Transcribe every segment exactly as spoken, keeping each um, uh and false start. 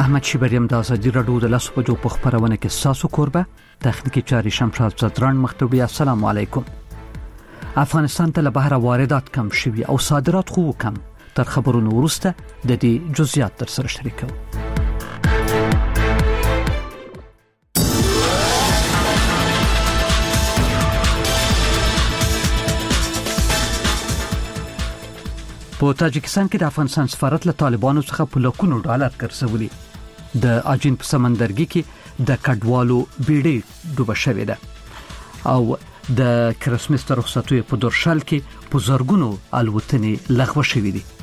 احمد شیبریم د ازادي رادیو د لاسو په جو په خبرونه کې ساسو کوربه تخنیکی چاري شمشاد زدران مختوبي. السلام علیکم. افغانستان ته له بهر واردات کم شوي او صادرات خو کم. تر خبرونو وروسته د دې جزئیات تر سره شریکو. په تاجکستان کې د افغانستان سفارت له طالبانو څخه په لکونو ډالر ګرځولي. د اجین په سمندرګي کې د کډوالو بیړۍ ډوبه شوې ده او د کرسمس تر رخصتیو په دورشل کې په زرګونو الوتنې لغوه شوې دي.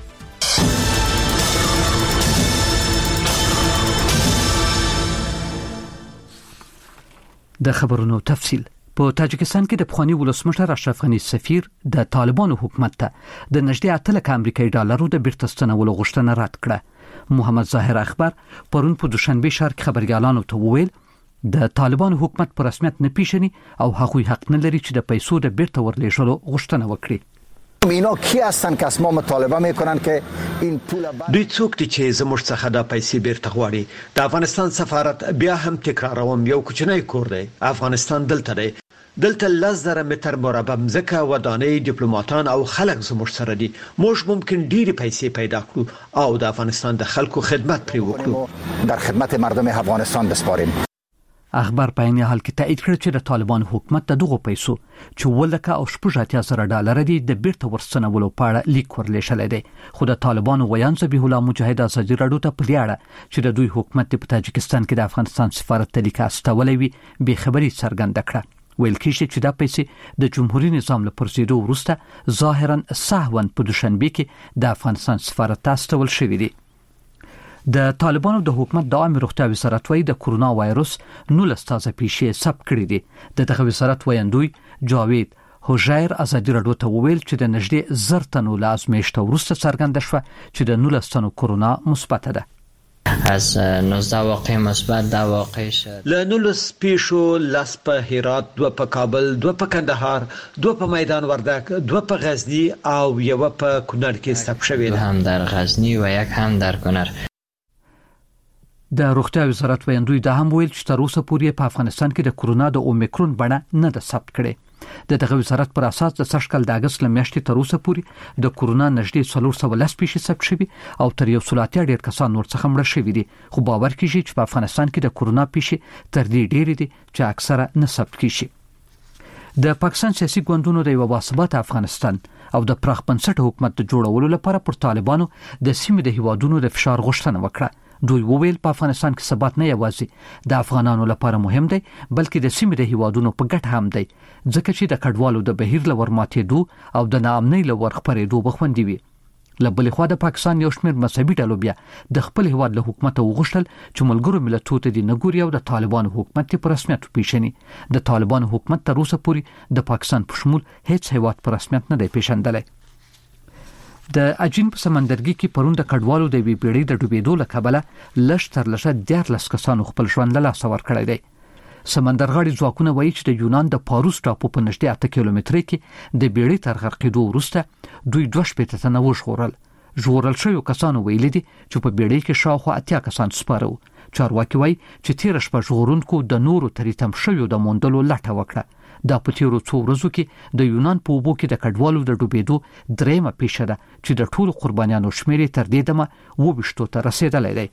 د خبرونو تفصیل. په تاجکستان کې د پخوانی ولسمشر اشرف غنی سفیر د طالبانو حکومت ته د نږدې اتلک امریکایي ډالرو د بیرته ستنولو غوښتنه رد کړه. محمد ظاهر اخبار پرون په دوشنبه ښار کې خبرګالانو ته وویل د طالبانو حکومت په رسمیت نه پیژني او هغوی حق نه لري چې د پیسو د بیرته ورلېږلو غوښتنه وکړي. اینا کی هستن که اسماء مطالبه میکنن که این پول دوی څوک دي چې زموږ څخه د پیسې بیرته غواړي؟ د افغانستان سفارت بیا هم تکراروم یو کوچنی کور دی. افغانستان دلته دی. دلته لس زره متر مربع مځکه ودانۍ ډیپلوماټان او خلک زموږ سره دي. موږ ممکن ډېری پیسې پیدا کړو او د افغانستان د خلکو خدمت پرې وکړو. در خدمت مردم افغانستان بسپاریم. اخبار په عین حال کې تایید کړ چې د طالبان حکومت د دغو پیسو چې ولکه او شپږ اتیا زره ډالر دي د بیرته ورستنولو په اړه لیک ورلېږلی دی. خو د طالبانو ویان ذبیح الله مجاهد ازادي راډیو ته په دې اړه چې د دوی حکومت په تاجکستان کې د افغانستان سفارت ته لیک استولی وي بې خبري څرګنده کړه. ویل کېږي چې دا پیسې د جمهوریت نظام له پرځېدو وروسته ظاهرا سهوا په دوشنبه کې د افغانستان سفارت ته استول شوي دي. د طالبانو د حکومت د عامه روغتیا وزارت وايي د کورونا وایروس نولس تازه پیښې ثبت کړې دي. د دغه وزارت ویاندوی جاوید هوژایر ازادي راډیو ته وویل چې د نږدې زر تنو له ازمېښت وروسته څرګنده شوه چې د نولس تنو کورونا مثبت ده. از نوزده واقع مثبت ده واقع شد. له نولس پیښو لس په هرات، دوه په کابل، دوه په کندهار، دوه په میدان وردک، دوه په غزنی او یو په کونړ کې ثبت شوې ده. هم در غزنی و یک هم در کونړ. د روغتیا وزارت ویاندوی دا هم ویل چې تر اوسه پورې په افغانستان کې د کورونا د اومیکرون بڼه نه ده ثبت کړې. د دغه وزارت پر اساس د سږ کال د اګست له میاشتې تر اوسه پورې د کورونا نږدې څلور سوه لس پیښې ثبت شوي او تر یو سل اتیا ډېر کسان نور څخه مړه شوي دي. خو باور کېږي چې په افغانستان کې د کورونا پیښې تر دې ډېرې دي چې اکثره نه ثبت کېږي. د پاکستان سیاسي ګوندونو د یو باثباته افغانستان او د پراخ بنسټه حکومت د جوړولو لپاره پر طالبانو د سیمې د هیوادونو د فشار غوښتنه وکړه. دوی وویل په افغانستان کې ثبات نه یوازې د افغانانو لپاره مهم دی بلکې د سیمې د هیوادونو په ګټه هم دی ځکه چې د کډوالو د بهیر لور ماتېدو او د ناامنۍ لور خپرېدو بخوندي وي. له بلې خوا د پاکستان یو شمېر مذهبي ډلو بیا د خپل هیواد له حکومت وغوښتل چې ملګرو ملتونو ته د نګوري او د طالبانو حکومت په رسمیت وپیژني. د طالبانو حکومت تر اوسه پورې د پاکستان په شمول هیڅ هیواد په رسمیت نه دی پیژندلی. د اجین په سمندرګي کې پرون د کډوالو د وی پیړۍ د ډوبېدو له کبله لږ تر لږه دیارلس کسانو خپل ژوند له لاسه ورکړی دی. سمندرغاړي ځواکونه وایي چې د یونان د پاروس ټاپو په نږدې اته کیلومترۍ کې د بیړۍ تر غرقېدو وروسته دوی دوه شپېته تنه وژغورل. ژغورل شویو کسانو ویلي دي چې په بیړۍ کې شاوخوا اتیا کسان سپاره وو. چارواکي وایي چې تېره شپه ژغورونکو د نورو ترې تم شویو د موندلو لټه وکړه. دا په تیرو څو ورځو کې د یونان په اوبو کې د کډوالو د ډوبېدو درېیمه پیښه ده چې د ټولو قربانیانو شمېر یې تر دې دمه اووه ویشتو ته رسېدلی دی.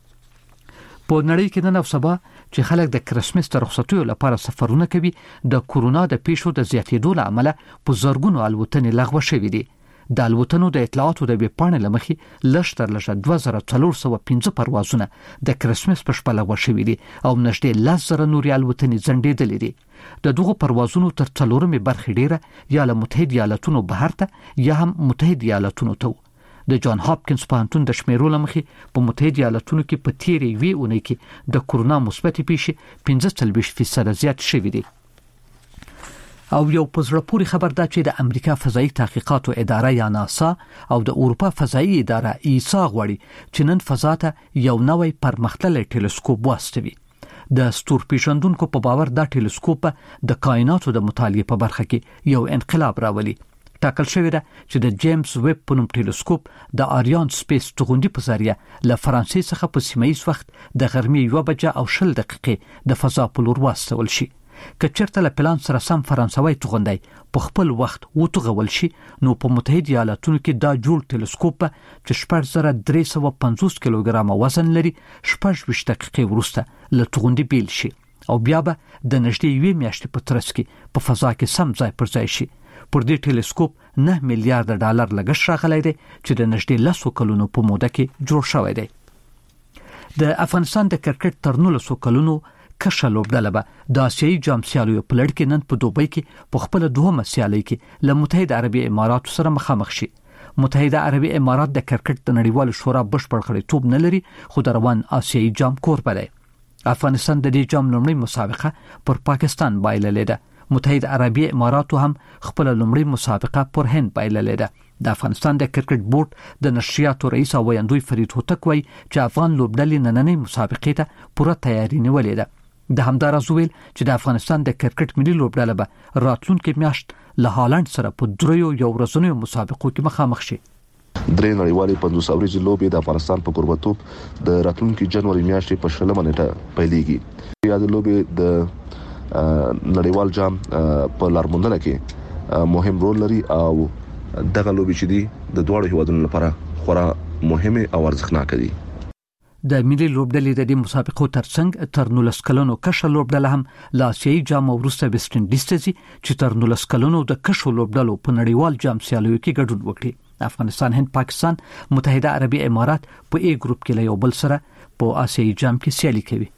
په نړۍ کې نن او سبا چې خلک د کرسمس تر رخصتیو لپاره سفرونه کوي د کورونا د پیښو د زیاتېدو له امله په زرګونو الوتنې لغوه شوي دي. د الوتنو د اطلاعاتو د ویبپاڼې له مخې لږ تر لږه دوه زره څلور سوه پنځه پروازونه د کرسمس په شپه لغوه شوي دي او نږدې لس زره نورې الوتنې ځنډېدلې دي. د دغو پروازونو تر څلورمې برخې ډیره یا له متحد ایالتونو بهر ته یا هم متحد ایالتونو ته. د جان هاپکینز پوهنتون د شمیرو له مخې په متحد ایالتونو کې په تیرې یوې اونۍ کې د کورونا مثبتې پیښې پنځه څلوېښت فیصده زیات شوي دي. او یو په زړه پورې خبر ده چې د امریکا فضایي تحقیقاتو اداره یا ناسا او د اروپا فضایي اداره ایسا غواړي چې نن فضا ته یو نوی پرمختللی ټیلیسکوپ واستوي. د ستورپیژندونکو په باور دا ټیلیسکوپ د کائناتو د مطالعې په برخه کې یو انقلاب راولي. ټاکل شوې ده چې د جیمز ویب په نوم ټیلیسکوپ د آریان سپیس توغندي په ذریعہ له فرانسې څخه په سیمایي وخت د غرمې یو بجه او شل دقیقې د فضا په لور واستول شي. که چېرته له پلان سره سم فرانسوي توغندي په خپل وخت وتوغول شي نو په متحده ایالاتونو کې دا جوړ ټیلیسکوپ چې شپږ زره درې سوه پنځوس کیلوګرامه وزن لري شپږ ویشت دقیقې وروسته له توغندي بیل شي او بیا به د نږدې یوې میاشتې په ترڅ کې په فضا کې سم ځای پر ځای شي. پر دې ټیلیسکوپ نه میلیارډ ډالر لګښت راغلی دی چې د نږدې لسو کلونو په موده کې جوړ شوی دی. د افغانستان د کرکټ تر نولسو کلونو کشه لوبډله به د آسیایي جام سیالیو په لړ کې نن په دوبۍ کې په خپله دوهمه سیالۍ کې له متحده عربي اماراتو سره مخامخ شي. متحده عربي امارات د کرکټ د نړیوال شورا بشپړ غړیتوب نه لري خو د روان آسیایي جام کوربه دی. افغانستان د دې جام لومړی مسابقه پر پاکستان بایللې ده. متحده عربي اماراتو هم خپل لومړی مسابقه پر هند بایللې ده. د افغانستان د کرکټ بورډ د نشریاتو رئیس او ویاندوی فرید هوتک وایي چې افغان لوبډلې نننۍ مسابقې ته پوره تیاری نیولې ده. د همداراز ویل چې د افغانستان د کرکټ ملي لوبډله به راتلونکي میاشت له هالند سره په دریو یو ورځنیو مسابقو کې مخامخ شي. درې نړیوالې پنځوس اوريجې لوبې د افغانستان په قربتوب د راتلونکي جنوري میاشتې په شلمه نیټه پیلېږي. یاد لوبې د نړیوال جام په لارموندنه کې مهم رول لري او دغه لوبې چې دي د دوه هیوادونو لپاره خورا مهمه او ارزښتناکه دي. د ملي لوبډلې د دې مسابقو ترڅنګ تر نولس کلونو کشه لوبډله هم له آسیایي جام وروسته ویسټ انډیز ته ځي چې تر نولس کلونو د کشو لوبډلو په نړیوال جام سیالیو کې ګډون وکړي. افغانستان، هند، پاکستان، متحده عربي امارات په ای ګروپ کې له یو بل سره په آسیایي جام کې سیالي کوي.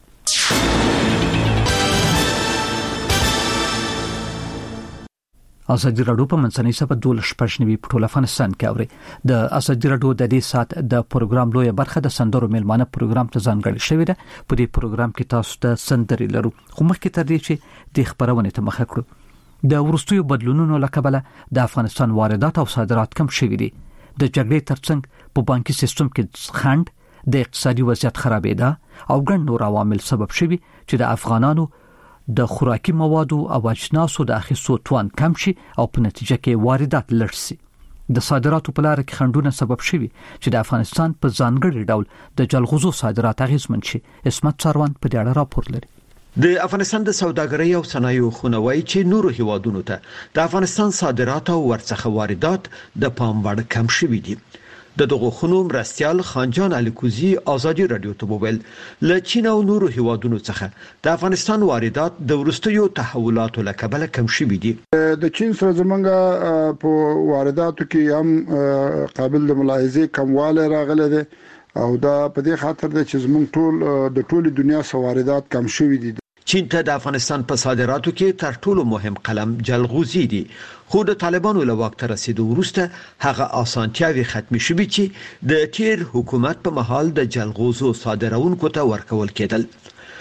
ازادي راډیو په منځنۍ سبا دولس شپږ نوي په ټول افغانستان کې اوري. د ازادي راډیو د دې سات د پروګرام لویه برخه د سندرو میلمانه پروګرام ته ځانګړې شوې ده. په دې پروګرام کې تاسو ته سندرې لرو خو مخکې تر دې چې د خبرونه ته مخه کړو. د ورستیو بدلونونو لکبله د افغانستان واردات او صادرات کم شوي دي. د جګړې ترڅنګ په بانکي سیستم کې خنډ، د اقتصادي وضعیت خرابېده او ګڼ نور عوامل سبب شوي چې د افغانانو د خوراکي موادو او اجناسو د اخیستو توان کم شي او په نتیجه کې واردات لږ شي. د صادراتو په لار کې خنډونه سبب شوي چې د افغانستان په ځانګړي ډول د جلغوزو صادرات اغیزمن شي. اسمت څاروان په دې اړه راپور لري. د افغانستان د سوداګرۍ او صنایعو خونوي چې نورو هیوادونو ته د افغانستان صادرات او ورڅخه واردات د پام وړ کم شوي دي. د دغه خونو مرستيال خانجان عليکوزي ازادي رادیو ته وویل ل چین او نورو هیوادونو څخه د افغانستان واردات د ورستیو تحولاتو لکبله کم شوي دي. د چین سره زمونږ په وارداتو کې هم قابل د ملاحظه کمواله راغله ده او دا په دې خاطر ده چې زمونږ ټول د ټولي دنیا سره واردات کم شوي دي. چین ته د افغانستان په صادراتو کې تر ټولو مهم قلم جلغوزي دي. خو د طالبانو له واک ته رسیدو وروسته هغه اسانتیاوي ختمي شوې چې د تیر حکومت په محل د جلغوزو صادرونکو ته ورکول کېدل.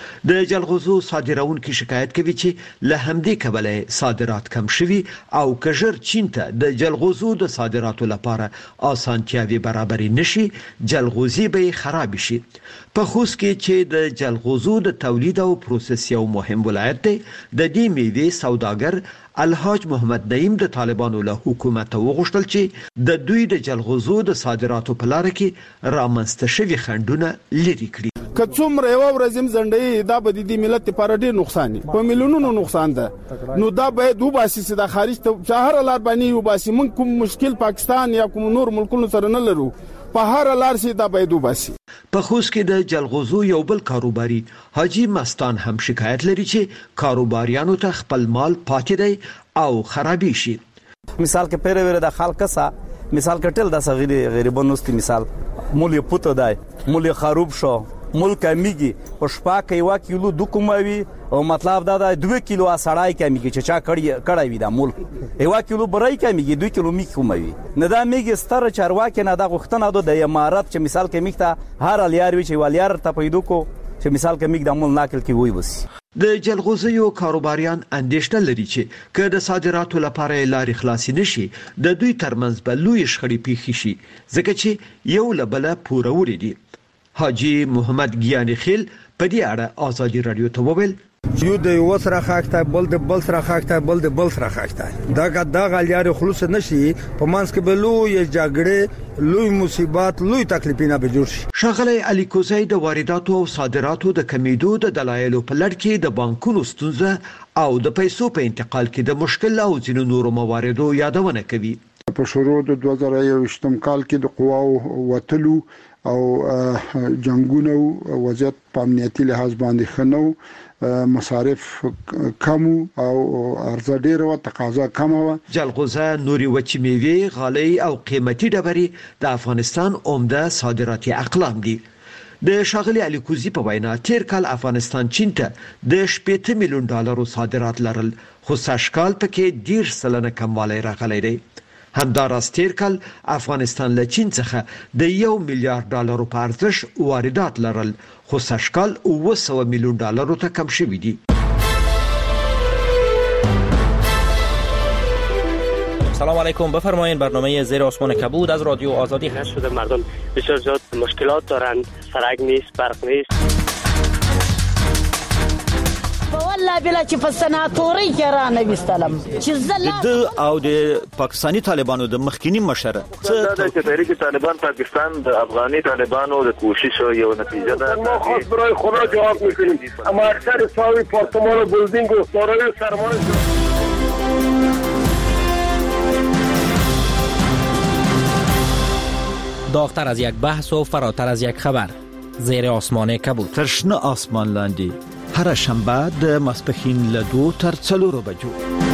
د جلغوزو صادرونکو شکایت کوي چې له همدې کبله صادرات کم شوي او کژر چین ته د جلغوزو د صادراتو لپاره اسانتیاوي برابرې نشي جلغوزي به خراب شي. په خوست کې چې د جلغوزو د تولید او پروسس یو مهم ولایت دی، د دې میوې سوداګر الحاج محمد نعیم د طالبانو له حکومت وغوښتل چې د دوی د جلغوزو د صادراتو په لار کې رامنځته شوي خنډونه لري کړي. که څومره یو ورځم زنډي دا به د دې ملت لپاره ډېر نقصان په میلیونونو نقصان ده، نو دا باید وباسي چې د خارج ته چهار لار باندې وباسي. موږ کوم مشکل پاکستان یا کوم نور ملکونو سره نه لرو، په هر لار سي دا باید وباسي. په خوست کې د جلغوزو یو بل کاروباري حاجی مستان هم شکایت لري چې کاروباریانو ته خپل مال پاتې دی او خرابي شي. مثال کې پیره وره د خلکسا مثال کټل د صغیر غریبانوستي مثال مول پوت دی مول خراب شو ملک میږي او شپه کې یو کیلو د کوموي او مطلب دا د دوه کیلو اسړای کمیږي چې چا کړی کړی وي دا ملک یو کیلو برای کمیږي دوه کیلو می کوموي نه دا میږي ستر چارواکه نه د غختنه د امارات چې مثال کې میخته هر الیار وی چې ولیار ته پیدو کو چې مثال کې میګ د مول ناکل کې وای بس. د جلغوزیو کاروباریان اندېښنه لري چې که د صادراتو لپاره لارې خلاصې نشي د دوی ترمنځ به لوی شخړې پیښې شي ځکه چې یو لبله پوره وړي دي. حاجی محمد گیانی خیل په دې اړه ازادي رادیو ته وویل یو د یو سره خاکته بل د بل سره خاکته بل د بل سره خاکته دا دا غلیار خلوص نشي په مانس کې بلو یا جګړه لوی مصیبات لوی تکلیفونه به جوړ شي. ښاغلی علي کوزی د وارداتو او صادراتو د کمیدو د دلایلو په لړ کې د بانکونو ستونزه او د پیسو په انتقال کې د مشکل او ځینو نورو مواردو یادونه کوي. په شروع د دوه زره یوویشتم کال کې د قواو وتلو او جنگونو وضعیت په امنیتي لحاظ باندې خنو مصارف کم او عرضه ډیره او تقاضا کم و. جلغوزه، نوري وچې میوې، غالۍ او قیمتي ډبرې د افغانستان عمده صادراتي اقلام دي. د ښاغلي علي کوزي په وینا تیر کال افغانستان چین ته د شپږ میلیون ډالرو صادرات لرل، خو سږکال پکې ډیر سلنه کموالی راغلی دی. همداراز تیر کال افغانستان له چین څخه د یو میلیارډ ډالرو په ارزښت واردات لرل، خو سږکال اوه سوه میلیون ډالرو ته کم شوي دي. سلام علیکم، بفرمایید. برنامه زیر آسمان کبود از رادیو آزادی هست. شده مردم بسیار زیاد مشکلات دارند، سرک نیست، برق نیست. والله بلا چې په سناتوري کې را نه وستلم چې زله د او د پاکستانی طالبانو د مخکینی مشره څه د تحریک طالبان پاکستان د افغاني طالبانو د کوشش یو نتیجه ده. ما خاص برای خدا جواب میکنیم، اما اکثر ساوی پارتمان و بلدینگ و سارای سرمان داغتر از یک بحث و فراتر از یک خبر. زیر آسمان کبود. ترشنه آسمان لاندی هر شنبه د ماسپښین له دوه تر څلورو بجو.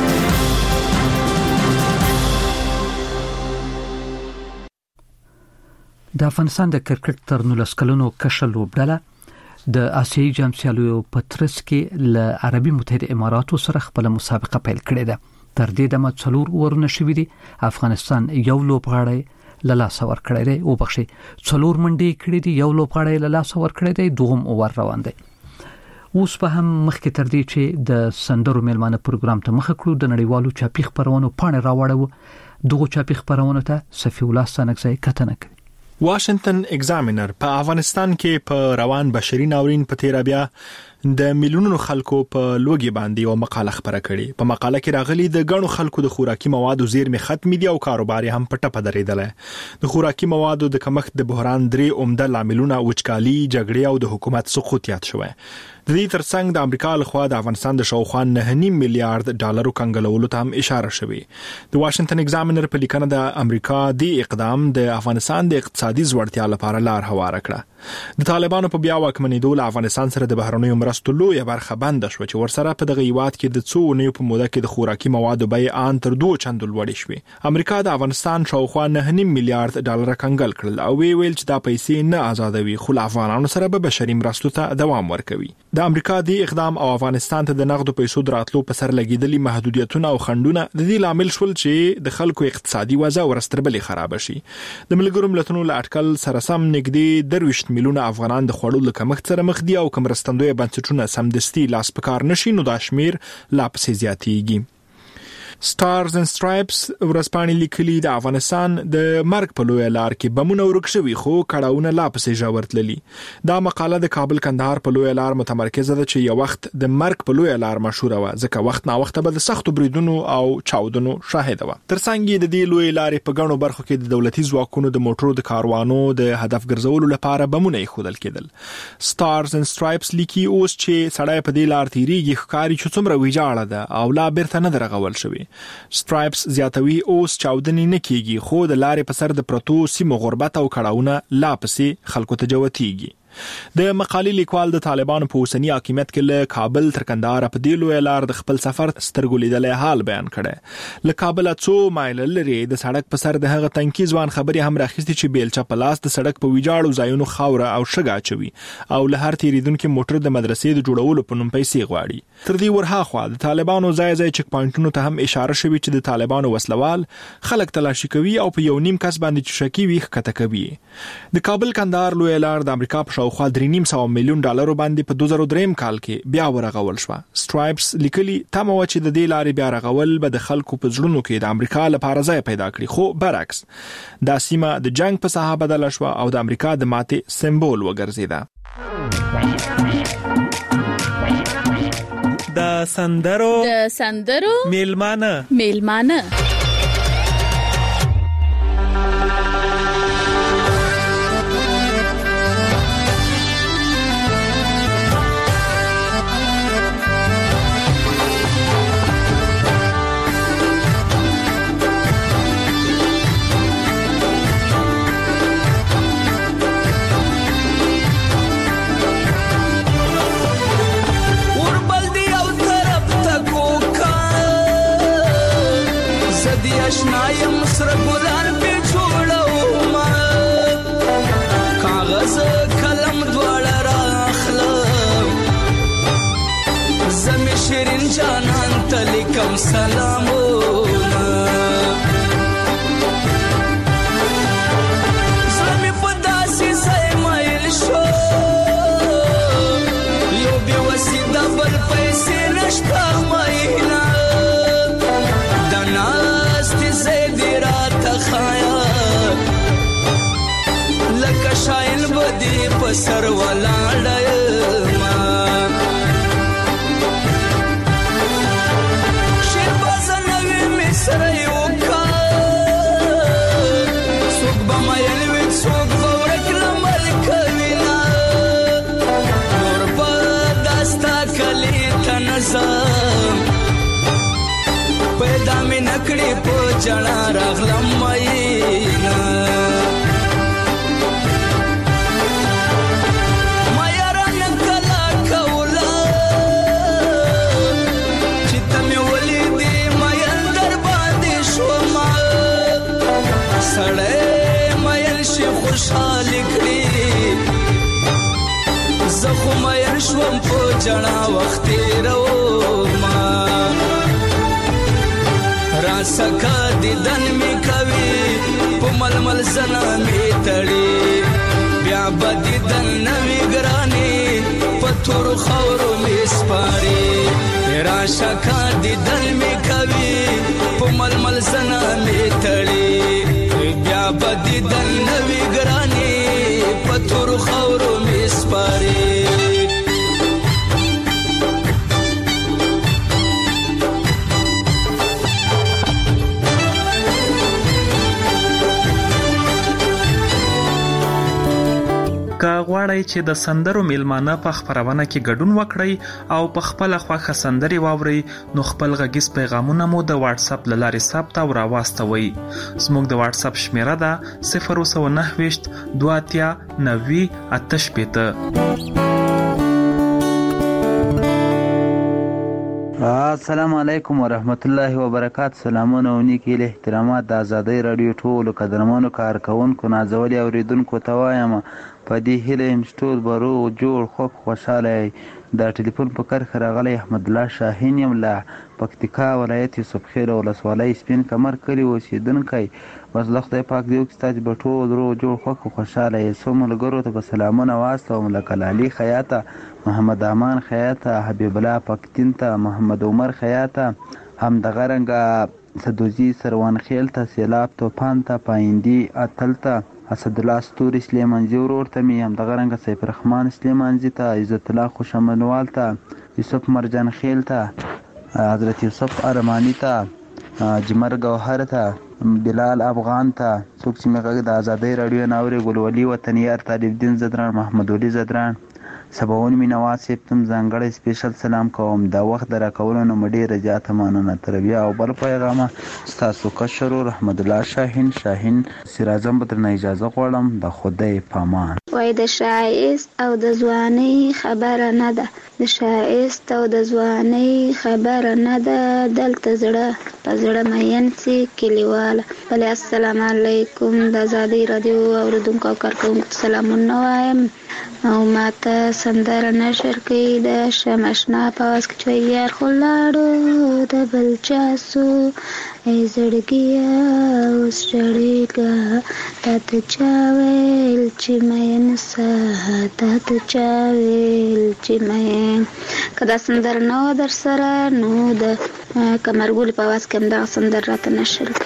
د افغانستان د کرکټ تر نولس کلونو کشر لوبډله د آسیایي جام سیالیو په ترڅ کې له عربي متحده اماراتو سره خپل مسابقه پیل کړې ده. تر دې دمه څلور ورونه شوي دي. افغانستان یو لوبغاړی له لاسه ورکړی دی او بخښي څلور منډې کړې دي، یو لوبغاړی له لاسه ورکړی دی، دوهم اوور روان دی. اوس په هم مخکې تر دې چې د سندرو میلمانه پروګرام ته مخه کړو د نړیوالو چاپی خبرونو پاڼې راوړو. دغه چاپی خبرونو ته صفی الله سانکزی کتنه کوي. واشنگټن ایگزامینر په افغانستان کې په روان بشري ناورین په تیر بیا د میلیونونو خلکو په لوګي باندې یو مقاله خبره کړې. په مقاله کې راغلي د غنو خلکو د خوراکي موادو زیرمې ختمې دي او کاروبار هم په ټپه درېدل. د خوراکي موادو د کمښت د بحران درې عمده لاملونه وچکالي، جګړې او د حکومت سقوط یاد شوی. د دې ترڅنګ د امریکا لخوا د افغانستان د شاوخوا نه نیم میلیارډ ډالرو کنګلولو ته هم اشاره شوې. د واشنگټن ایگزامینر په لیکنه د امریکا د اقدام د افغانستان د اقتصادي ځوړتیا لپاره لار هواره کړه. د طالبانو په بیا واکمنېدو له افغانستان سره د بهرنیو مرستو لویه برخه بنده شوه چې ورسره په دغه هیواد کې د څو اونیو په موده کې د خوراکي موادو بیې ان تر دوه چندو لوړې شوې. امریکا د افغانستان شاوخوا نه نیم میلیارډ ډالر کنګل کړل او وی ویل چې دا پیسې نه آزادوي، خو له افغانانو سره به بشري مرستو ته دوام ورکوي. د امریکا د اقدام او افغانستان ته د نقدو پیسو دراتلو په سر لګیدلي محدودیتونه او خنډونه د دې لامل شول چې د خلکو اقتصادي وضع ورستربلې خراب شي. د ملګرو ملتونو له اټکل سره سم نږدې درویشت میلیونه افغانان د خوړو له کمښت سره مخ دي او کوم مرستندوی بنسټونه سمدستي لاس په کار نشي نو دا شمیر لا پسې زیاتېږي. سټارز اند سټرایپس ورځپاڼې لیکلي د افغانستان د مرګ په لویه لار کې بمونه ورک شوي خو کړاوونه لا پسې ژور تللي. دا مقاله د کابل کندهار په لویه لار متمرکزه ده چې یو وخت د مرګ په لویه لار مشهوره وه، ځکه وخت نا وخت به د سختو بریدونو او چاودنو شاهده وه. ترڅنګ یې د دې لویې لارې په ګڼو برخو کې د دولتي ځواکونو د موټرو د کاروانو د هدف ګرځولو لپاره بمونه ایښودل کېدل. سټارز اند سټرایپس لیکي اوس چې سړی په دې لار تیریږي ښکاري چې څومره ویجاړه ده او لا بیرته نه درغول شوې. سټرایپس زیاتوي اوس چاودنې نه کیږي خو د لارې په سر د پرتو سیمو غربت او کړاوونه لا پسې خلکو ته جوتیږي. د مقالې لیکوال د طالبانو په اوسنی حاکمیت کې له کابل تر کندهار په دې لویه لار د خپل سفر سترګو لیدلی حال بیان کړی. له کابله څو مایله لرې د سړک په سر د هغه تنکي ځوان خبرې هم راخیستې چې بیلچه په لاس د سړک په ویجاړو ځایونو خاوره او شګه اچوي او له هر تیریدونکي موټر د مدرسې د جوړولو په نوم پیسې غواړي. تر دې ورهاخوا د طالبانو ځای ځای چک پوینټونو ته هم اشاره شوې چې د طالبانو وسلوال خلک تلاشي کوي او په یو نیم کس باندې چې شکی وي ښکته کوي. د کابل کندهار لویه لار د امریکا په شاوخوا درې نیم سوه میلیون ډالرو باندې په دوه زره درې کال کې بیا ورغول شوه. سټرایپس لیکلي تمه وه چې د دې لارې بیا رغول به د خلکو په زړونو کې د امریکا لپاره ځای پیدا کړي، خو برعکس دا سیمه د جنگ په ساحه بدله شوه او د امریکا د ماتې سمبول وګرځېده. د سندرو د سندرو میلمانه میلمانه اشنایم سره ګلان په جوړو ما کاغذ قلم دواړه راخلم زمي شیرین جانان ته لیکم سلامونه زمي په داسې ځای مایل شو یو بې وسیله بل پیسې نشته ماینا دنا لکه شاین بدی پسر ولاړ ما شیر بازنوی مصر یو کا سوک بمایل وی سوک بورک لمل کوینا نور با داستا کلی تنظام پیدا می نکړي په جنا راغلم ماینا مایا رنګ کلا کولا چې تمه ولې مایا در باندې شو ما سړې مایا شي خوشاله کړی زخه مایا شوم په جنا وخت رو ما راسکا دیدن می کوي په ململ زنا می تړي بیا بدیدن نوی ګرانی په تور خورو می سپاري راسکا دیدن می کوي په ململ زنا می تړي بیا بدیدن نوی ګرانی په تور خورو می سپاري که غواړئ چې د سندرو میلمانه په خپرونه کې ګډون وکړئ او په خپل خوښه سندري واورئ نو خپل غږیز پیغامونه مو د واتس اپ له لارې ثبت او راواستوئ. زموږ د واتس اپ شمیره ده صفر سو نهه دوه اتیا نوي اته شپېته. السلام علیکم ورحمت الله وبرکاته. سلامونه او نیکی له احترامات د ازادۍ رادیو ټولو قدرمنو کارکونکو نازولي اوریدونکو ته وایم په دې هیله یم چې ټول به روغ جوړ خوب خوشحاله یئ. د ټلیفون په کرښه راغلی احمد الله شاهین یم له پکتیکا ولایت یوسف خیل ولسوالۍ سپین کمر کلي اوسېدونکی. بس له خدای پاک دې وکړي ستاسې به ټول روغ جوړ خوښ خوشحاله یې. څو ملګرو ته به سلامونه واستوم لکه لالي خیاطه، محمد امان خیاطه، حبیب الله پکتین ته، محمد عمر خیاطه، همدغه رنګه سدوزي سروان خیل ته، سیلاب توپان ته، پایندي اتل ته، اسدالله ستوري سلیمانزي ورور ته مې، همدغه رنګه سیف الرحمن سلیمانزي ته، عزت الله خوشامنوال ته، یوسف مرجان خیل ته، حضرت یوسف ارمانی ته، جمر گوهر ته، بلال افغان ته، څوک چې مې غږ د ازادۍ راډیو نه اوري، ګلولي وطنیار، طالب دین زدران، محمد ولی زدران، سباون مینواد صاحب ته ځانګړی سپیشل سلام کوم. دا وخت د راکولو نه مې ډېره زیاته مننه. تر بیا او بل پیغامه ستاسو کشر ورور احمد الله شاهین شاهین سراجم به درنه اجازه غواړم. د خدای پامان. وای د شایست او د ځوانۍ خبره نه ده، د شایست او د ځوانۍ خبره نه ده، دلته زړه په زړه مین سي کلیواله. بلې السلام علیکم. د ازادۍ راډیو اوریدونکو او کارکوونکو ته سلامونه وایم او ماته سندره نشر کوي د شمشنا په واز کې چې یار خو لاړو د بل چا سو ای زړګیا اوس جړېږه تا ته چا ویل چې مین سه تا ته چا ویل چې مین. که دا سندره نه وه در سره نو د کمرګولي په واز کې هم دغه سندره راته نشر کوي.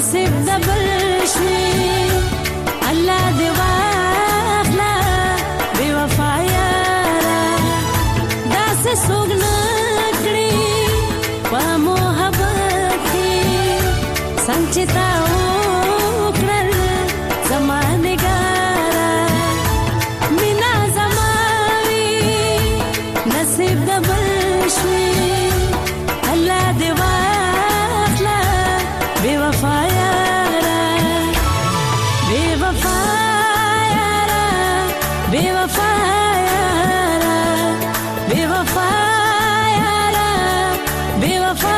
نصیب د بل شوي الله دې واخله بې وفا یاره داسې څوک نه کړي په محبت کې څنګه چې تا وکړل زما نګاره مینا زما وي نصیب د بل شوي الله دې واخله بې وفا یاره بې وفا یاره بې وفا یاره بې وفا یاره بې وفا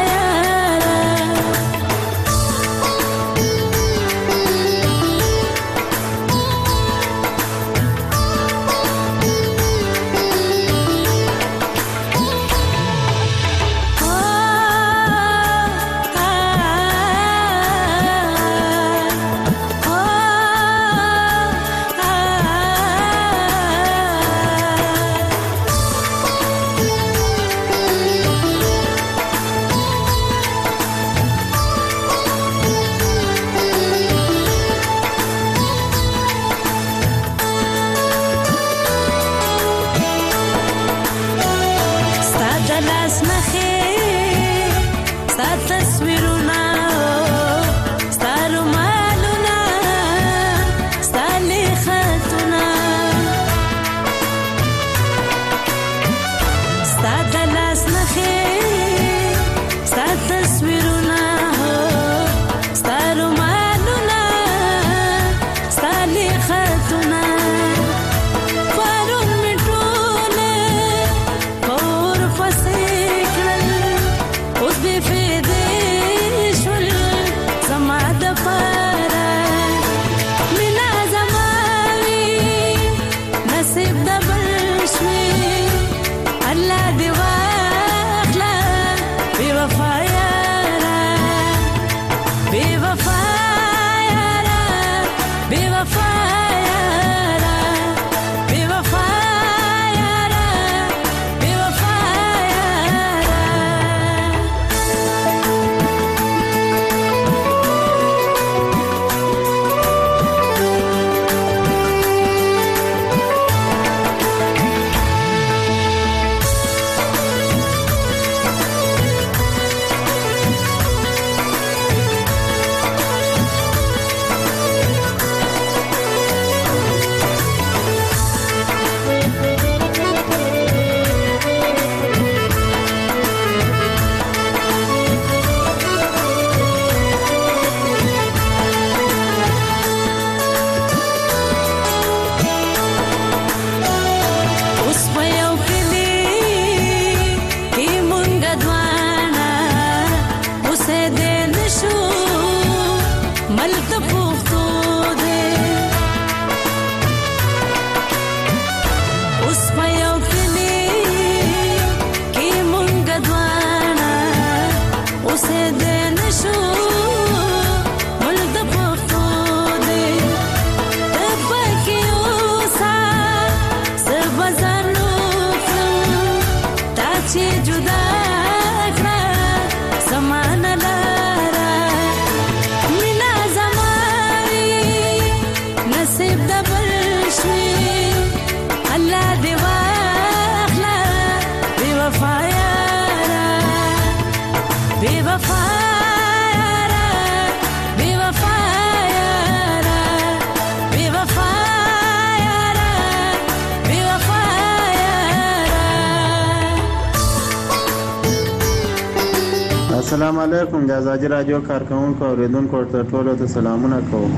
السلام علیکم د ازادي رادیو کارکونکو اوریدونکو ته ټولو ته سلامونه کوم.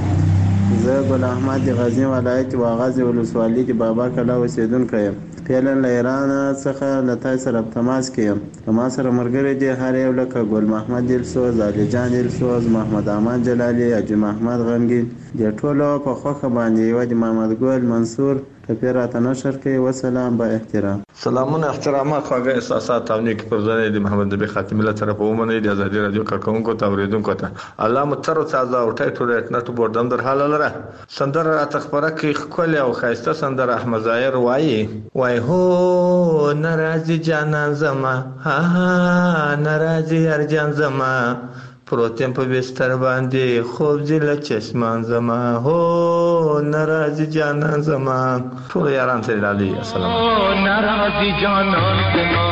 زه ګل احمد د غزنی ولایت واغازي ولسوالۍ کې بابا کلا اوسیدونکی یم. فعلا له ایران څخه له تاسو سره تماس کوم. ما سره مرګري دي هر یو لکه ګل محمد دلسوز، علي جان دلسوز، محمد امان جلالي، حاجي محمد غنګي د ټولو په خوخه باندې یو د محمد ګل منصور کپیرات نشر کوي. وسلام با احترام. سلامونه احترامات خواږه احساسات او نیک پرځنه د محمد نبی خاتم له طرف ومنه د ازادي رادیو کارکونکو ته اوریدونکو ته الله متر تازه او ټایټو ریټنټ بوردم در حاله لره سندره تخبره کې خپل او خاصه سندره احمد ظاهر وایي وای هو ناراضي جانان زما ها ها ناراضي ارجان زما پروتیم په بستر باندې خوب زله چشمان زما هو ناراضي جانان زما ټول یاران سره لالي السلام او ناراضي جانان زما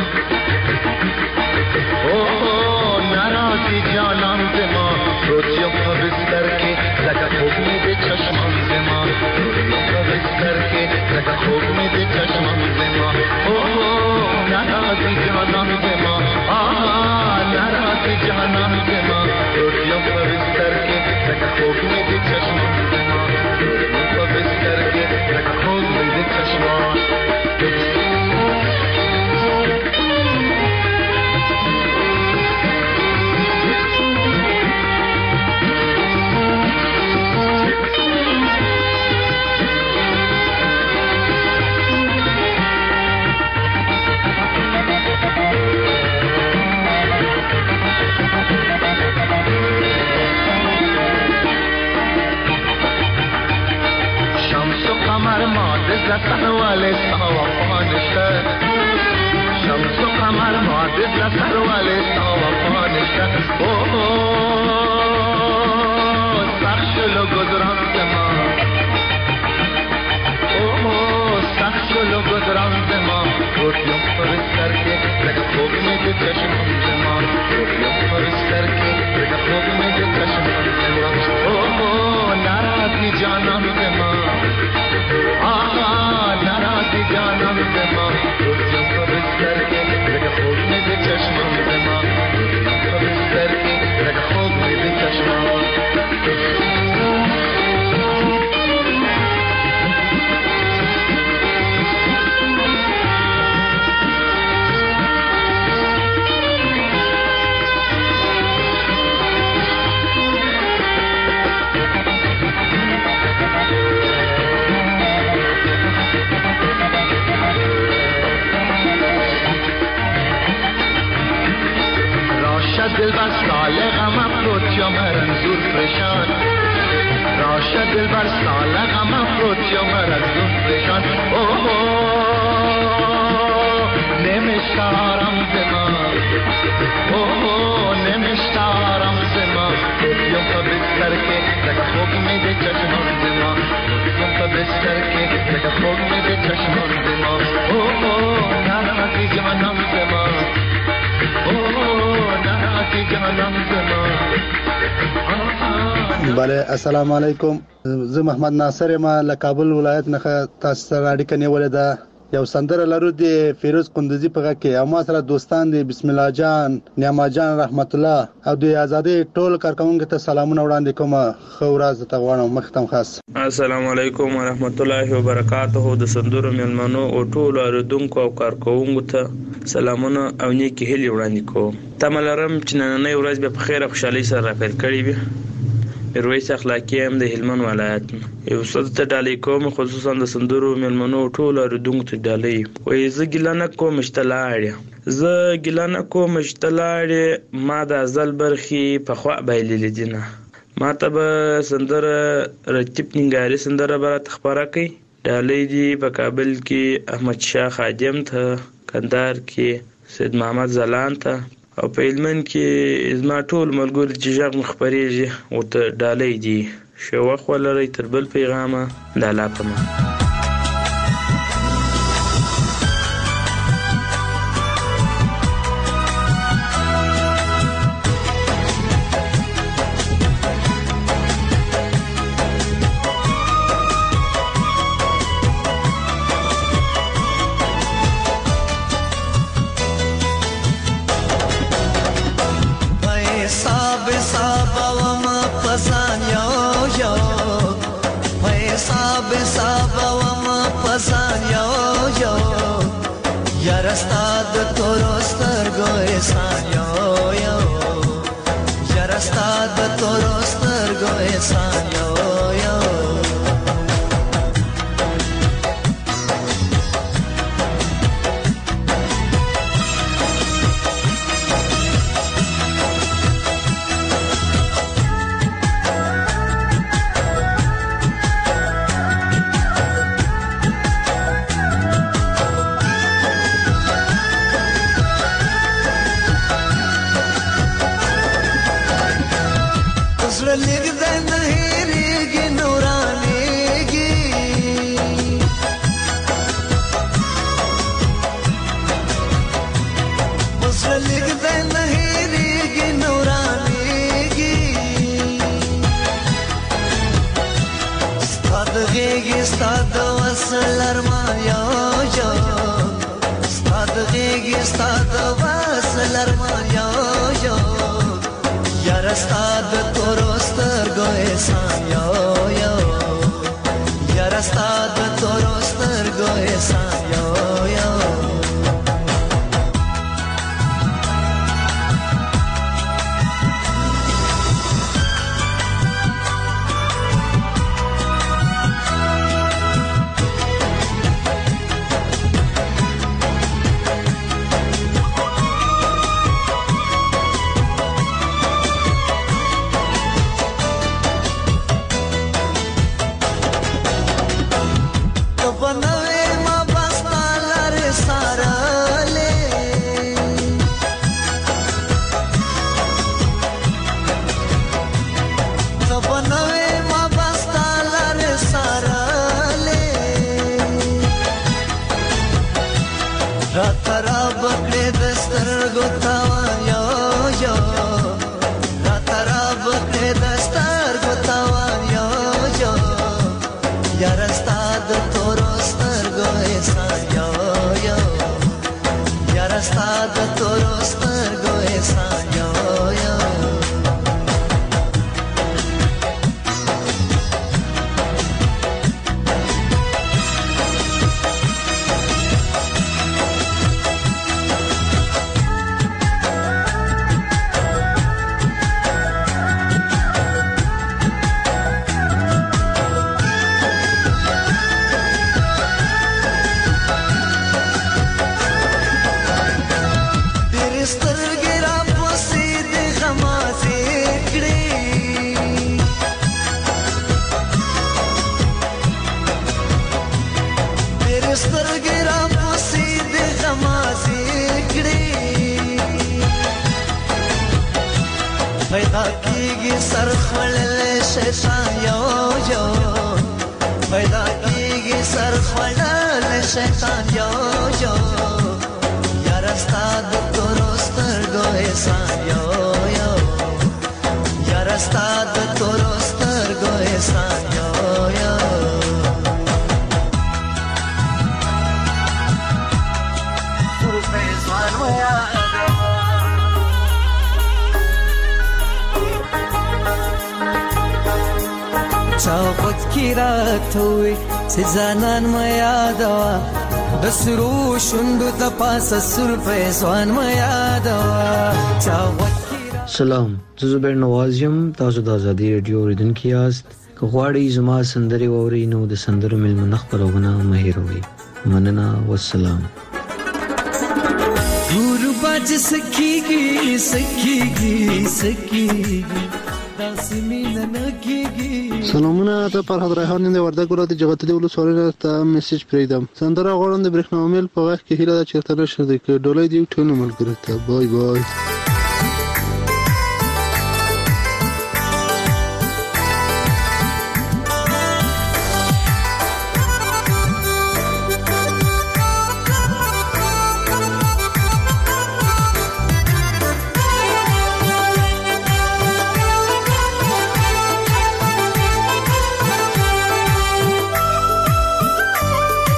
او ناراضي جانان زما پروتیم په بستر کې لکه خوب مې د چشمان زما پروتیم په بستر کې لکه خوب مې د چشمان زما او ناراضي جانان زما ناراضي جانان زما پروتیم په بستر کې لکه خوب مې د چشمان زما پروتیم په بستر کې لکه خوب مې د چشمان قمر ماده زسن والے سوا پانشته شمس و قمر ماده زسن والے سوا پانشته او سخشلو گذران زما او سخشلو گذران زما روٹیوں پر سر کے لگا خوب میں جو چشمان زما روٹیوں پر سر کے لگا خوب میں جو چشمان زما او ناراضی جانان زما آہا ناراضی جانان زما روٹیوں پر سر کے لگا خوب میں جو چشمان زما روٹیوں پر سر کے لگا خوب میں جو چشمان دل بر سال غم افروت یا مرنزور پریشان راشد دل بر سال غم افروت یا مرنزور پریشان اوه نمیشتارم زما اوه نمیشتارم زما روٹیوں پر بستر کے لگا خوب میں دے چشمان زما روٹیوں پر بستر کے لگا خوب میں دے چشمان زما اوه ناراضی جانم زما بله السلام علیکم زه محمد ناصر ما له کابل ولایت نه تاسو سره اړیکه نیولې ده یو سندره لرو د فیروز قندوزی په غږ کې او ما سره دوستان دي بسم الله جان نعما جان رحمت الله او د آزادی ټول کارکونکو ته سلامونه وړاندې کوم خو ورځ ته غواړم مختم خاص السلام علیکم ورحمت الله وبرکاته د سندرو ملمنو او ټول اردونکو او کارکونکو ته سلامونه او نیکی هلي وړاندې کوم تملرم چې نن نه ورځ به په خیر او خوشحالي سره راپیل کړی وي میرویس اخلاقی هم د هلمند ولایت یو څه ته ډالې کوم خصوصا د سندرو ملمنو ټول اردونکو ته ډالې وې زه ګلانه کوم اشتلاړ زه ګلانه کوم اشتلاړ ما د ازل برخي په خوا بایلې دینه ما ته به سندره رتیب ننګاری سندره برات خبره کوي ډالې دی په کابل کې احمد شاه خادم ته کندهار کې سید محمد زلان ته او په هلمند کې زما ټول ملګري چې ژغ مخبريږي ورته ډالۍ دي شو وخت ولري تر بل پیغامه د الله په امان Yarastad torostar goesan yo yo Yarastad torostar goesan yo yo زړه لګ د نه هېرېږي نورانېږي زړه لګ د نه هېرېږي نورانېږي ستا د غېږې ستا د وصل ارمان یو یو ستا د غېږې ستا د وصل ارمان یو یو یاره ستا د تورو سترګو احسان یو یو یاره ستا د تورو سترګو احسان یو یو پیدا کیږي سر خړلې شیطان یو یو پیدا کیږي سر خړلې شیطان یو یو یار استاد تورو سترګو احسان یو یو یار استاد تورو سترګو احسان یو یو چاوت کی رات ہوئی سزانان ما یادوا بسرو شندو تپاس سر فیضوان ما یادوا چاوت سلام زه زبیر نواز یم تاسو د ازادي رادیو اوریدونکو یاست که غواړئ زما سندرې واورئ نو د سندرو میلمنه خپرونه مه هېروئ مننه والسلام ګورو باج سکیږي سکیږي سکیږي سلامونه ته فرحت ریحان د وردګ ولایت جغتلی ولسوالۍ ته میسج پریدم سندره غواړم د برېښنا میل په وخت کې هیله ده چېرته نشر دی که ډولۍ دی ټول ملګرو ته بای بای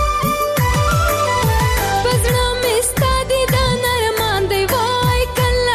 Kalla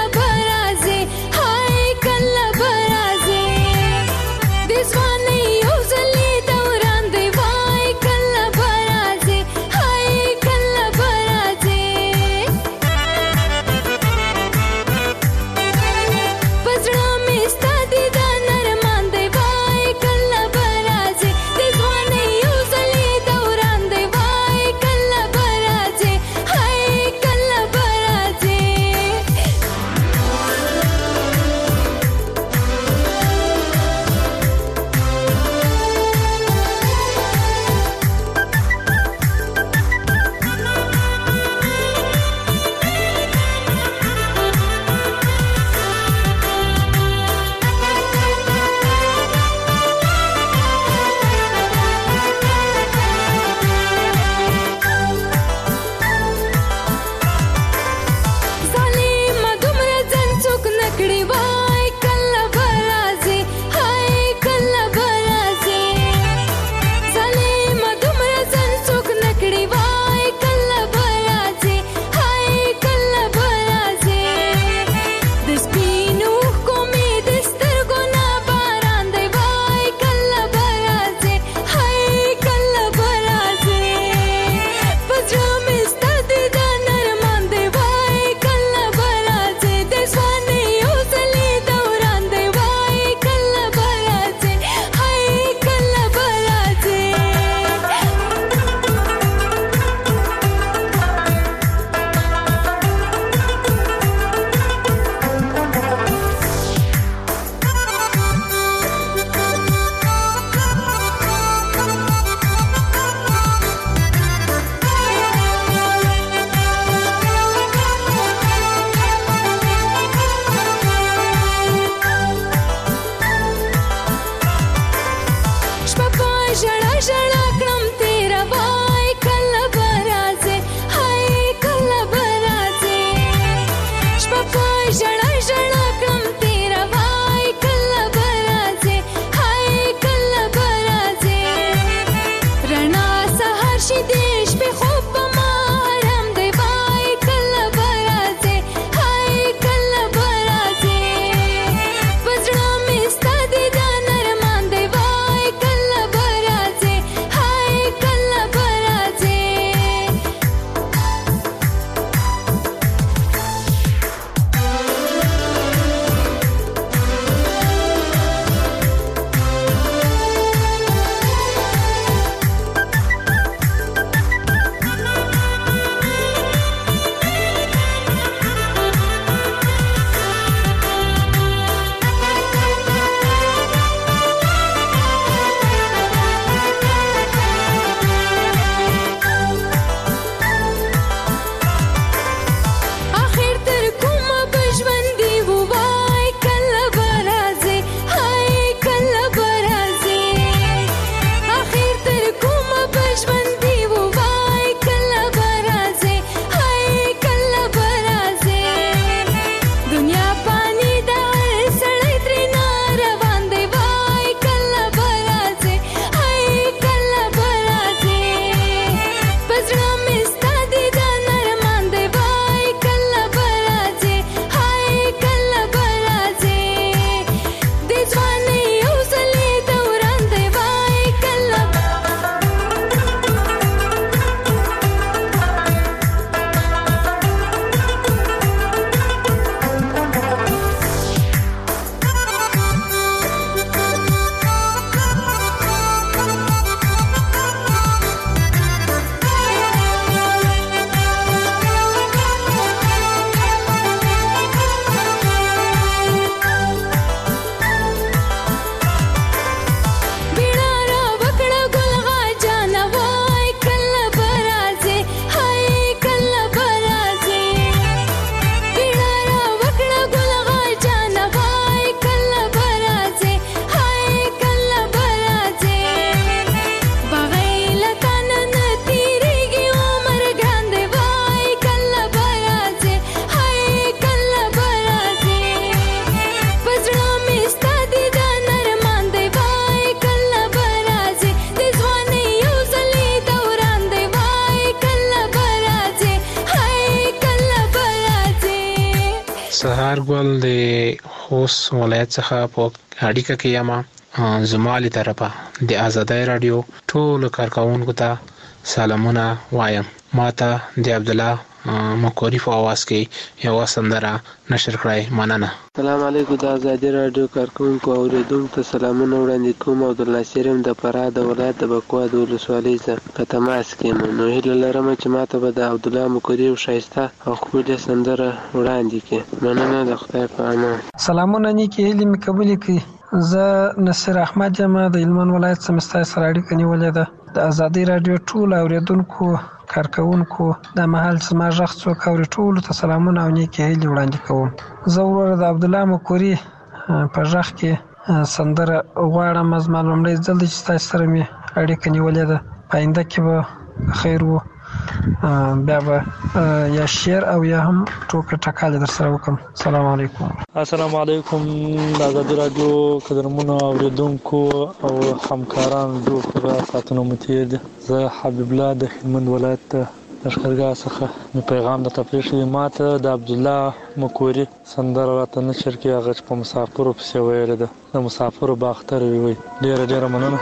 انارګل د خوست ولایت څخه په اړیکه کې یم. زما له طرفه د آزادۍ رادیو ټول کارکونکو ته سلامونه وایم. ماته د عبد الله مکوري په आवाज کې یو سندره نشر کړای. مننه. السلام علیکم. د آزادۍ رادیو کارکونکو اوریدونکو ته سلامونه وړاندې کوم. عبد الله شریم د فراه د ولایت د بکوا د ولسوالۍ څخه په تماس کې نو هیله لرم چې ماته به د عبد الله مکوري او شایسته او ښکلې سندره وړاندې کړي. مننه. د خدای په امان. سلامونه نیکی هیلې مې قبول کړي. زه نصیر احمد یم د هلمند ولایت څخه مستای سره اړیکه نیولې ده. د آزادۍ رادیو ټول اوریدونکو کارکونکو د محل سما ژغ څوک اوري ټولو ته سلامونه او نیکې هیلې وړاندې کوم. زه ورور د عبد الله مکوري په ژغ کې سندره غواړم. زما لومړی ځل دی چې ستاسو سره مې اړیکه نیولې ده. په آینده کې به خیر وو. بیا به یا شعر او یا هم ټوکه ټکالې در سره وکړم. السلام علیکم. السلام علیکم. د آزادۍ رادیو قدرمنو اوریدونکو او همکارانو ډېر ښه ساعتونه مو تېر دي. زه حبیب الله د هلمند ولایت لښکرګاه څخه مې پیغام درته پرېښی. ما ته د عبدالله مکوري سندره راته نشر کړي. هغه چې په مسافرو پسې ویلې ده. د مسافرو باختر وي وایي. ډېره ډېره مننه.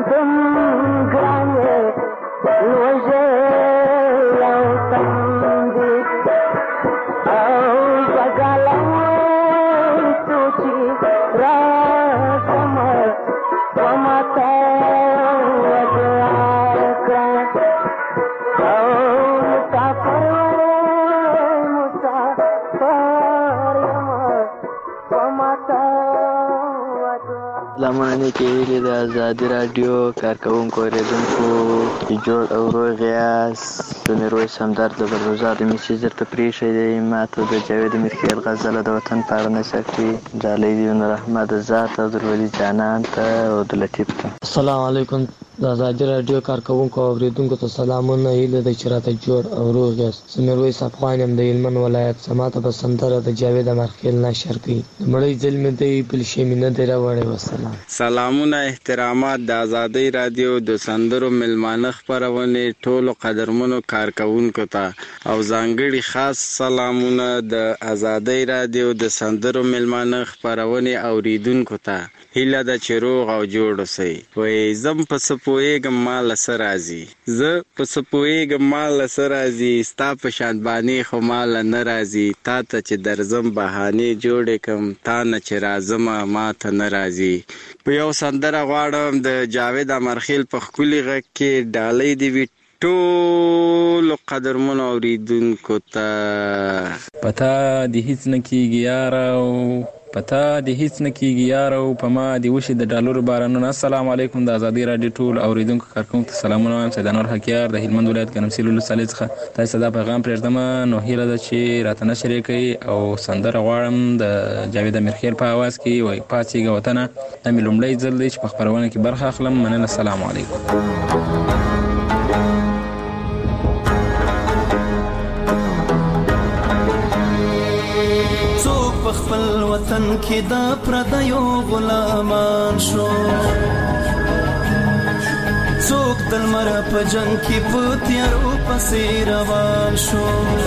دم ګرانې لوژه یو تندې او بګالای سوچي راسم ومتا ودعا کړه او مسافر لمانه کې ویلي د ازادي رادیو کارکونکو اوریدونکو جوړ او روغ یاست. د میرویس همدرد د بلوزار د میسیج درته پرېښی دی. ما ته د جاوید میرخیل غزله د وطن په اړه نشر کړي. ډالۍ دي نور احمد ذات او درولي جانان ته او د لطیف ته. السلام علیکم. د ازادي رادیو کارکونکو او اوریدونکو ته سلامونه. هیله ده چې راته جوړ او روغ یاست. زه میرویس افغان یم د هلمند ولایت. زما ته به سندره د جاوید میرخیل نشر کړي. د مړی ځل مې دی پلشې مې نه دی راوړی. وسلام. سلامونه احترامات د ازادي رادیو د سندرو ملمانه خپرونې ټولو قدرمنو کارکونکو ته او ځانګړي خاص سلامونه د ازادي رادیو د سندرو ملمانه خپرونې اوریدونکو ته. هیله ده چې روغ او جوړ اوسئ. وایي زم په څه پوهېږم ما له څه راځي، زه په څه پوهېږم ما له څه راځي، ستا په شان بانې خو ما له نه راځي. تا ته چې درځم بهانې جوړې کړم، تا نه چې راځمه ما ته نه راځي. په یو سندره غواړم د جاوید امرخیل په ښکلي غږ کې ډالۍ دې وي ټولو قدرمنو اوریدونکو ته. پتا دې هیڅ نه کېږي یاره او پتا دې هیڅ نه کېږي یاره او په ما دې وشي د ډالرو بارانونه. السلام علیکم. د ازادي رادیو ټول اوریدونکو کارکونکو ته سلامونه وایم. سید انور حکیار د هلمند ولایت ګرمسیر ولسوالۍ څخه تاسو ته دا پیغام پرېږدم. نو هیله ده چې راته نشر یې کوئ او سندره غواړم د جاوید امیرخیل په اواز کې. وایي پاڅېږه وطنه. دا مې لومړی ځل دی چې په خپرونه کې برخه اخلم. مننه. السلام علیکم. خپل وطن کې د پردیو غلامان شو، څوک د لمر په جنگ کې په تیارو پسې روان شو،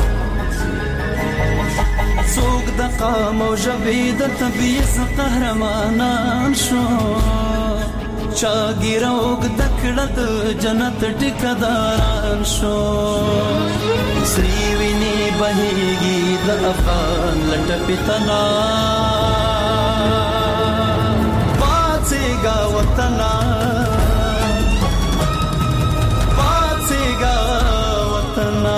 څوک د قام او ژبې د تبعیض قهرمانان شو، چا ګیره اوږده کړه د جنت ټیکهداران شو. سرې وینې بهېږي د افغان له ټپې تنا، پاڅېږه وطنه پاڅېږه وطنه.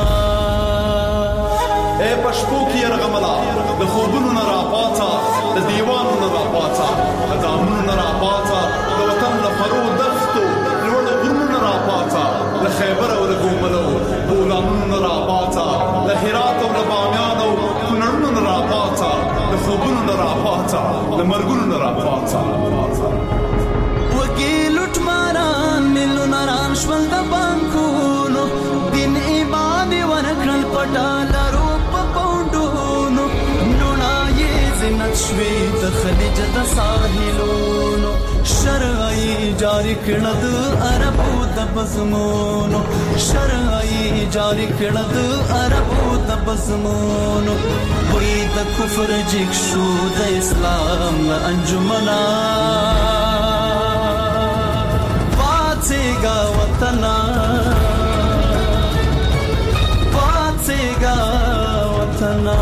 ای په شپو کې یرغمله د خوبونو نه راپاڅه، د دیوانو نه راپاڅه، د دامونو نه راپاڅه، د وطن له فرو دښتو لوړو غرونو نه راپاڅه، له خیبر او له ګوملو بولانونو نه راپاڅه، له هرات او له بامیان او کونړونو نه راپاڅه، د خوبونو نه راپاڅه، د مرګونو نه راپاڅه. وږي لوټماران میلیونران شول د بانکونو، دین ایمان یې ورکړل په ډالرو په پونډونو، لوڼه یې زینت شوې د خلیج د ساحلونو، شرعي جاری کړه د عربو د بزمونو، شرعي جاری کړه د عربو د بزمونو. وی د کفر جګ شو د اسلام له انجمنا، پاڅېږه وطنه پاڅېږه وطنه.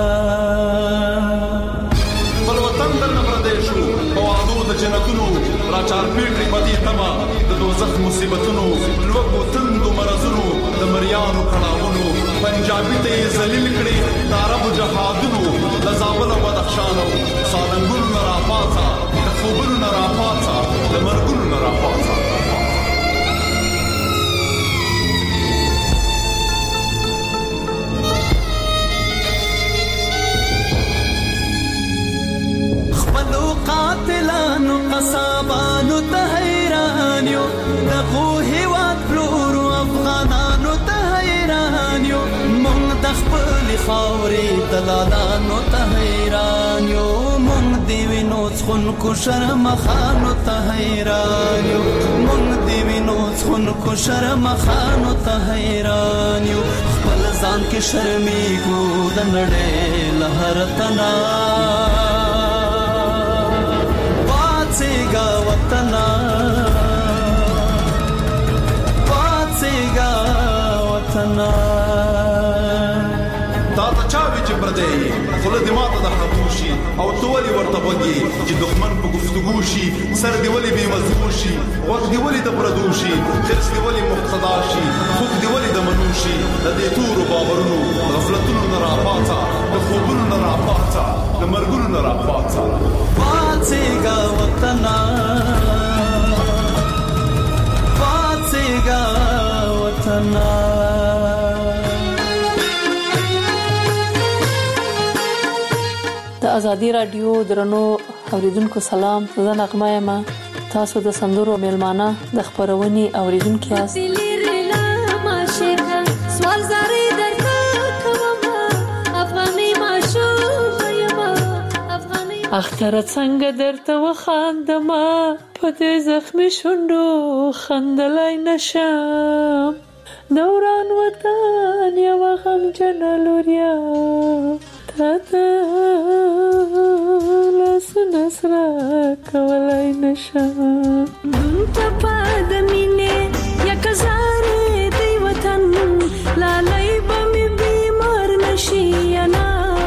بل وطن درنه پردی شو په وعدو د جنتونو، راچارپېټ په دې تمه د دوزخ مصیبتونو، لوږو تندو مرضونو د مریانو کړاوونو، پنجابي ته یې ذلیل کړي د عربو جهادونو، د زابل او بدخشان او سالنګونو نه راپاڅه، د خوبونو نه راپاڅه، د مرګونو نه راپاڅه. خپلو قاتلانو قصابانو ته حیران یو، دغو هېواد پلورو افغانانو ته حیران یو، مونږ د خپلې خاورې دلالانو ته حیران یو، مونږ د وینو څښونکو شرمخانو ته حیران یو، مونږ د وینو څښونکو شرمخانو ته حیران یو. خپل ځان کې شرمېږو د نړۍ له هر تنا، پاڅېږه وطنه راته چاوي چې پردې خوله دې ماته د خطوشي او تو ولي ورته وږي چې دښمن په گفتگو شي سر دې ولي بې مزغو شي وخت دې ولي د پردوشي خرس دې ولي مقتدا شي خوب دې ولي د منوشي د دې تورو باورونو غفلتونو نه راپاڅه د خوبونو نه راپاڅه د مرګونو نه راپاڅه پاڅېږه وطنه پاڅېږه وطنه. د ازادي رادیو درنو اوریدونکو سلام، زه نغمه یم. تاسو د سندرو میلمانه د خبرونې اوریدونکو یاست. اختر څنګه درته وخاندما په دې زخمي شونډو خندلای نشم، دوران وطن یو غم جن لوریا تا لاس نسرا کولای نشم. دون ټپا د مینې یک زارې دی وطن لالای بمې بیمار نشي انا.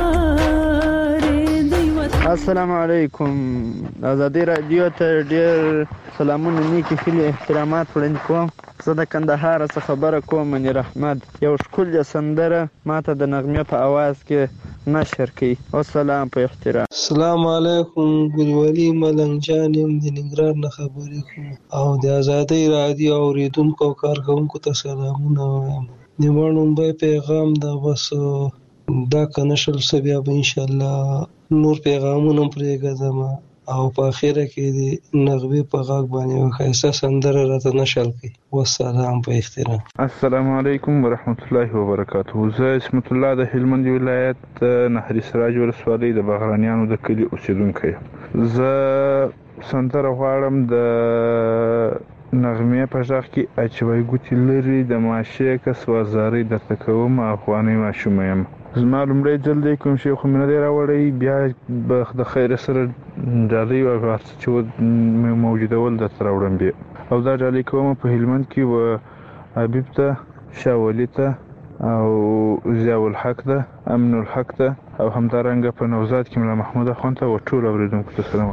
السلام علیکم. ازادي رادیو ته ډیر سلامونه نیکی خیلی احترامات وړاندې کوم. زه د کندهار څخه خبره کوم. منیر احمد یو ښکلې سندره ماته د نغمې په आवाज کې نشر کړي. والسلام په احترام. السلام علیکم. ګلولي ملنګ جان یم د ننګرهار نه خبرې کوم او د ازادي رادیو اوریدونکو او کارکوونکو ته سلامونه وایم. نیمه نومبۍ پیغام دا بس دا کنه شل څه بیا به انشاءالله نور پیغامونه پرېږدم او په اخره کې د نغمې په غږ باندې یوه ښایسته سندره راته نشر کړي. والسلام په احترام. السلام علیکم ورحمت الله وبرکاته. زه اسمت الله د هلمند ولایت نهري سراج ولسوالۍ د بغرانیانو د کلي اوسیدونکی یم. زه سندره غواړم د نغمې په غږ کې اچوي ګوتې لري د ماشې کس وازاري درته کوم افغاني ماشومه یم. زما لومړی ځل دی کوم شی خو مې نه دی راوړی، بیا به د خیر سره ډالۍ او هر څه چې موجودول درته راوړم بیا. او دا ډالۍ کوم په هلمند کې و حبیب ته، شاه ولي ته او ضیاء الحق ته، امن الحق ته او همدارنګه په نوزاد کې ملا محمود اخوان ته او ټول اوریدونکو ته سلام.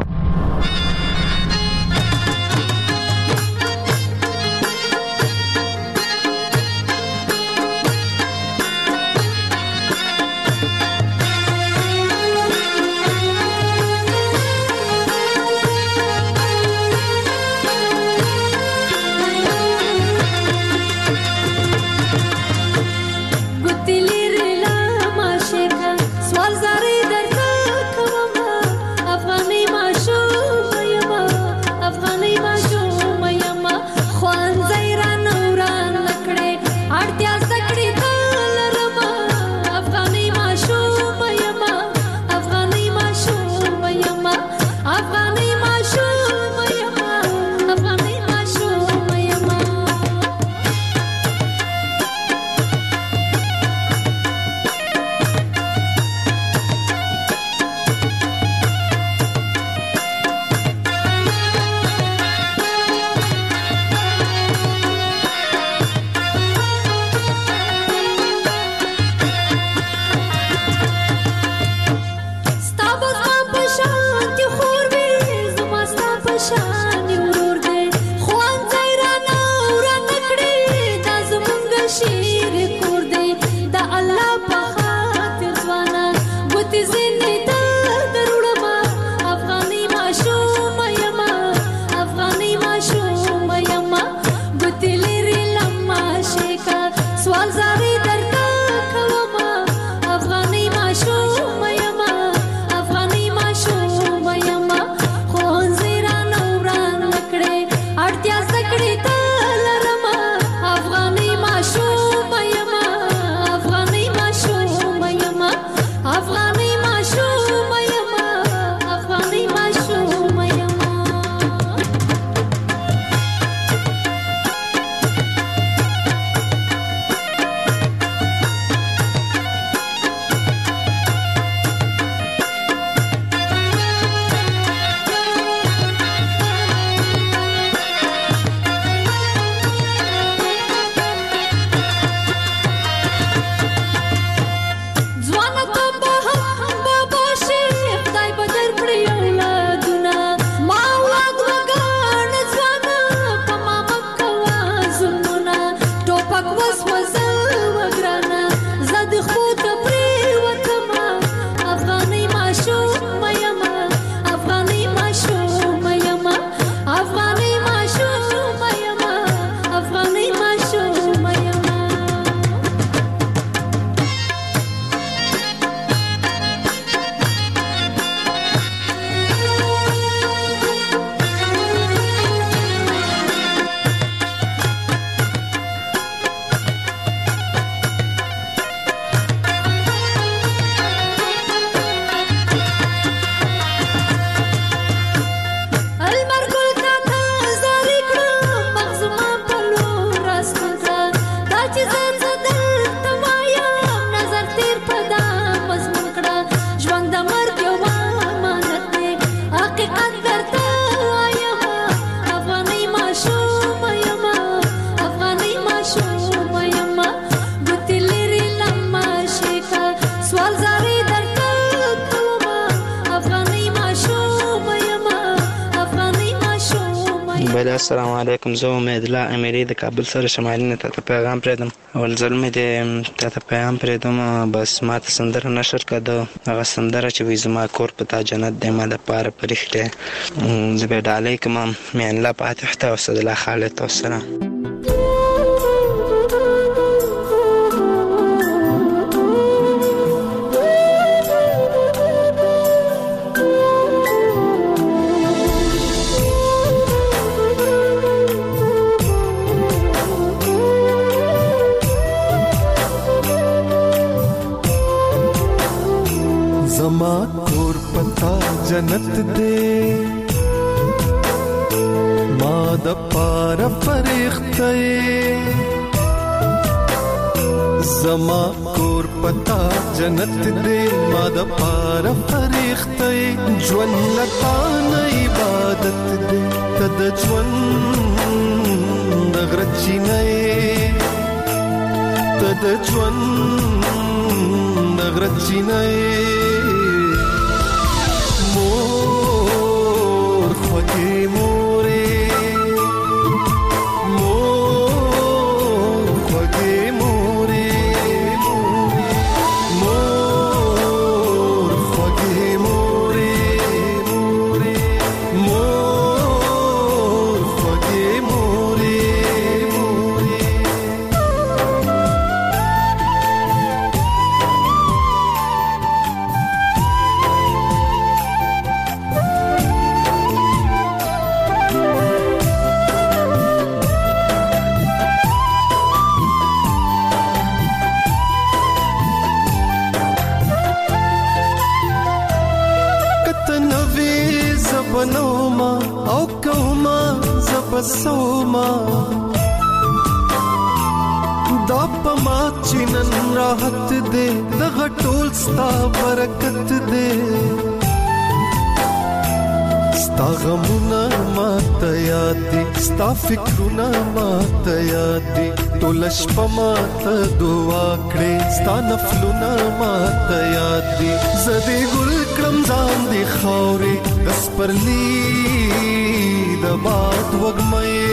السلام علیکم. زه امید الله امیری د کابل سره شمالي نه ته پیغام پرېدم. اول ځل مې د ته پیغام پرېدم، بس ما ته سندره نشر کړه. هغه سندره چې وي زما کور په تا جنت دی ما دپاره پرېښتی. زه به یې ډالۍ کړم. میان الله فاتح ته اسد الله خالد ته والسلام. زما کور پتا جنت دے ما د پار فرښتې. زما کور پتا جنت دے ما د پار فرښتې. ژوند لتا نه عبادت دے ته د ژوند د غرچینې ته د ژوند د غرچینې. مور خوږې مورې مور خوږې مورې مور خوږې مورې مور خوږې مورې. بنوما او کوما زبسوما دا پما چینن راحت دے دغه ټول ستا برکت دے. ستا غمونه ماته یاد دي ستا فکرونه ماته یاد دي. ټوله شپه ماته دعا کړې ستا نفلونه ماته یاد دي. زه دې ګل کړم ځان دې خاورې د سپرلي د باد وږمې.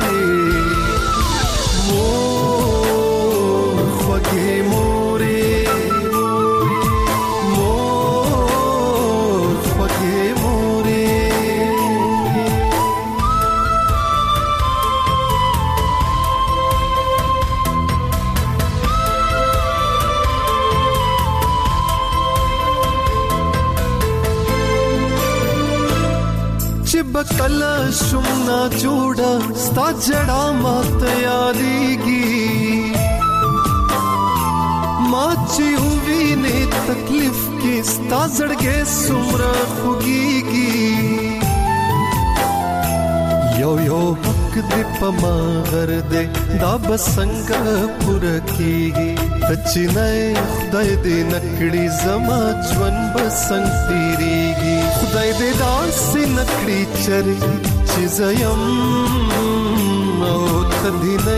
مور خوږې مورې مور خوږې مورې. چې بکلا شم نا جوړا ستا جڑا ماته یادېږي. ما چې ووینې تکلیف کې ستا زړګی څومره خوږېږي. یو یو حق دې په ما غر دې دا به څنګه پوره کېږي. ته چې نه خدای دې نه کړي زما ژوند به څنګه تېرېږي. خدای دې داسې نه کړي چرې چې زه یم او ته دې نه